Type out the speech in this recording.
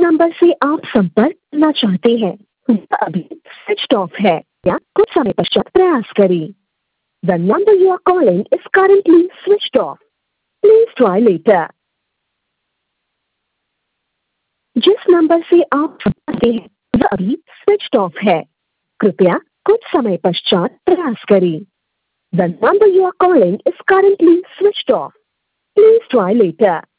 Number से आप संपर्क करना चाहते हैं वह अभी स्विच ऑफ है या कुछ समय पश्चात प्रयास करें। The number you are calling is currently switched off. Please try later. जिस नंबर से आप संपर्क करते हैं वह अभी स्विच ऑफ है, कृपया कुछ समय पश्चात प्रयास करें। The number you are calling is currently switched off. Please try later.